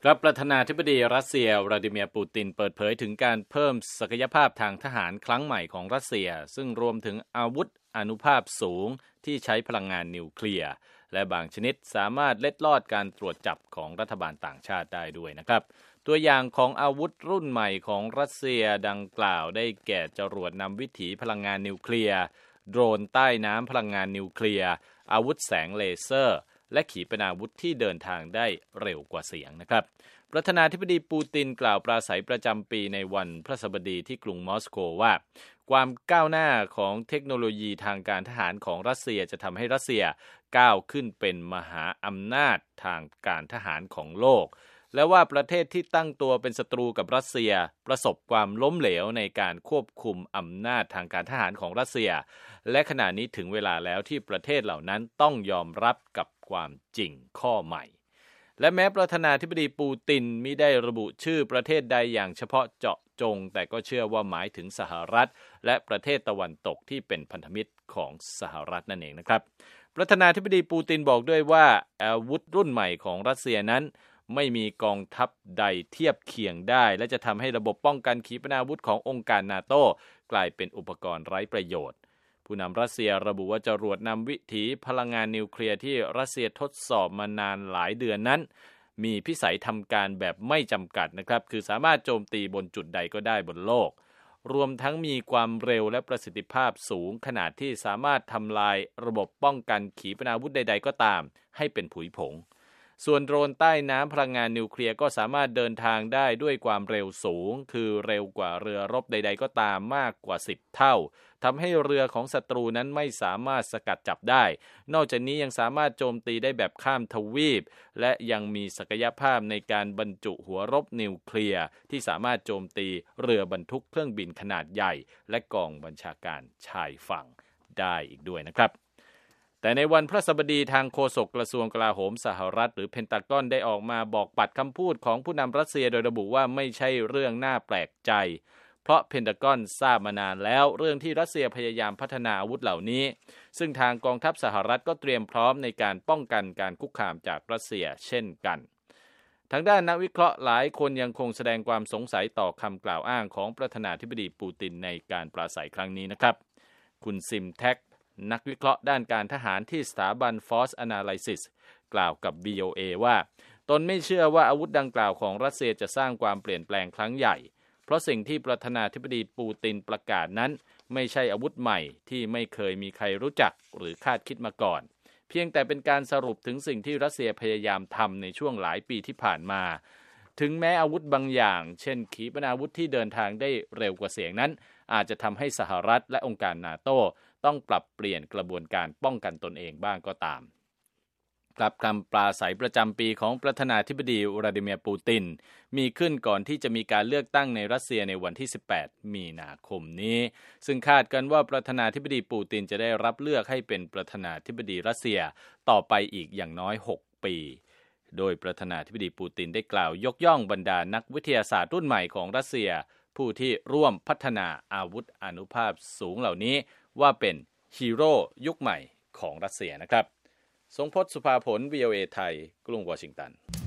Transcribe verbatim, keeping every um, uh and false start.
ครับประธานาธิบดีรัสเซียวลาดิเมียร์ปูตินเปิดเผยถึงการเพิ่มศักยภาพทางทหารครั้งใหม่ของรัสเซียซึ่งรวมถึงอาวุธอานุภาพสูงที่ใช้พลังงานนิวเคลียร์และบางชนิดสามารถเล็ดลอดการตรวจจับของรัฐบาลต่างชาติได้ด้วยนะครับตัวอย่างของอาวุธรุ่นใหม่ของรัสเซียดังกล่าวได้แก่จรวดนำวิถีพลังงานนิวเคลียร์โดรนใต้น้ำพลังงานนิวเคลียร์อาวุธแสงเลเซอร์และขีปนาวุธที่เดินทางได้เร็วกว่าเสียงนะครับประธานาธิบดีปูตินกล่าวปราศัยประจำปีในวันพฤหัสบดีที่กรุงมอสโกว่าความก้าวหน้าของเทคโนโลยีทางการทหารของรัสเซียจะทำให้รัสเซียก้าวขึ้นเป็นมหาอำนาจทางการทหารของโลกและว่าประเทศที่ตั้งตัวเป็นศัตรูกับรัสเซียประสบความล้มเหลวในการควบคุมอำนาจทางการทหารของรัสเซียและขณะนี้ถึงเวลาแล้วที่ประเทศเหล่านั้นต้องยอมรับกับความจริงข้อใหม่และแม้ประธานาธิบดีปูตินมิได้ระบุชื่อประเทศใดอย่างเฉพาะเจาะจงแต่ก็เชื่อว่าหมายถึงสหรัฐและประเทศตะวันตกที่เป็นพันธมิตรของสหรัฐนั่นเองนะครับประธานาธิบดีปูตินบอกด้วยว่าอาวุธรุ่นใหม่ของรัสเซียนั้นไม่มีกองทัพใดเทียบเคียงได้และจะทำให้ระบบป้องกันขีปนาวุธขององค์การนาโต้กลายเป็นอุปกรณ์ไร้ประโยชน์ผู้นำรัสเซียระบุว่าจรวดนำวิถีพลังงานนิวเคลียร์ที่รัสเซียทดสอบมานานหลายเดือนนั้นมีพิสัยทำการแบบไม่จำกัดนะครับคือสามารถโจมตีบนจุดใดก็ได้บนโลกรวมทั้งมีความเร็วและประสิทธิภาพสูงขนาดที่สามารถทำลายระบบป้องกันขีปนาวุธใดๆก็ตามให้เป็นผุยผงส่วนโดรนใต้น้ำพลังงานนิวเคลียร์ก็สามารถเดินทางได้ด้วยความเร็วสูงคือเร็วกว่าเรือรบใดๆก็ตามมากกว่าสิบเท่าทำให้เรือของศัตรูนั้นไม่สามารถสกัดจับได้นอกจากนี้ยังสามารถโจมตีได้แบบข้ามทวีปและยังมีศักยภาพในการบรรจุหัวรบนิวเคลียร์ที่สามารถโจมตีเรือบรรทุกเครื่องบินขนาดใหญ่และกองบัญชาการชายฝั่งได้อีกด้วยนะครับแต่ในวันพฤหัสบดีทางโฆษกกระทรวงกลาโหมสหรัฐหรือเพนทากอนได้ออกมาบอกปัดคำพูดของผู้นำรัสเซียโดยระบุว่าไม่ใช่เรื่องน่าแปลกใจเพราะเพนทากอนทราบมานานแล้วเรื่องที่รัสเซียพยายามพัฒนาอาวุธเหล่านี้ซึ่งทางกองทัพสหรัฐก็เตรียมพร้อมในการป้องกันการคุกคามจากรัสเซียเช่นกันทางด้านนักวิเคราะห์หลายคนยังคงแสดงความสงสัยต่อคำกล่าวอ้างของประธานาธิบดีปูตินในการปราศัยครั้งนี้นะครับคุณซิมแท็กนักวิเคราะห์ด้านการทหารที่สถาบัน Force Analysis กล่าวกับ วี โอ เอ ว่าตนไม่เชื่อว่าอาวุธดังกล่าวของรัสเซียจะสร้างความเปลี่ยนแปลงครั้งใหญ่เพราะสิ่งที่ประธานาธิบดีปูตินประกาศนั้นไม่ใช่อาวุธใหม่ที่ไม่เคยมีใครรู้จักหรือคาดคิดมาก่อนเพียงแต่เป็นการสรุปถึงสิ่งที่รัสเซียพยายามทำในช่วงหลายปีที่ผ่านมาถึงแม้อาวุธบางอย่างเช่นขีปนาวุธที่เดินทางได้เร็วกว่าเสียงนั้นอาจจะทำให้สหรัฐและองค์การนาโต้ต้องปรับเปลี่ยนกระบวนการป้องกันตนเองบ้างก็ตามกลับคำปราศัยประจำปีของประธานาธิบดีวลาดิเมียร์ปูตินมีขึ้นก่อนที่จะมีการเลือกตั้งในรัสเซียในวันที่สิบแปดมีนาคมนี้ซึ่งคาดกันว่าประธานาธิบดีปูตินจะได้รับเลือกให้เป็นประธานาธิบดีรัสเซียต่อไปอีกอย่างน้อยหกปีโดยประธานาธิบดีปูตินได้กล่าวยกย่องบรรดานักวิทยาศาสตร์รุ่นใหม่ของรัสเซียผู้ที่ร่วมพัฒนาอาวุธอานุภาพสูงเหล่านี้ว่าเป็นฮีโร่ยุคใหม่ของรัสเซียนะครับทรงพจน์ สุภาผล วี โอ เอ ไทยกรุงวอชิงตัน